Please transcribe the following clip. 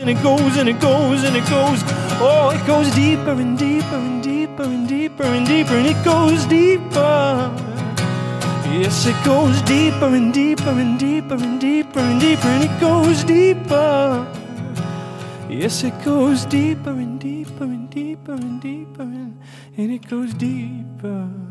and it goes and it goes and it goes. Oh, it goes deeper and deeper and deeper and deeper and deeper, and it goes deeper. Yes, it goes deeper and deeper and deeper and deeper and deeper, and it goes deeper. Yes, it goes deeper and deeper and deeper and deeper, and it goes deeper.